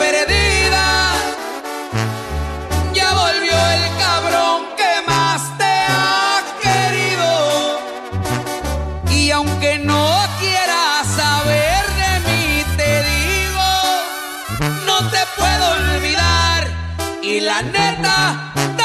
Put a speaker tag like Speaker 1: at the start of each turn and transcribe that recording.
Speaker 1: perdida. Ya volvió el cabrón que más te ha querido. Y aunque no quieras saber de mí, te digo, no te puedo olvidar. Y la neta,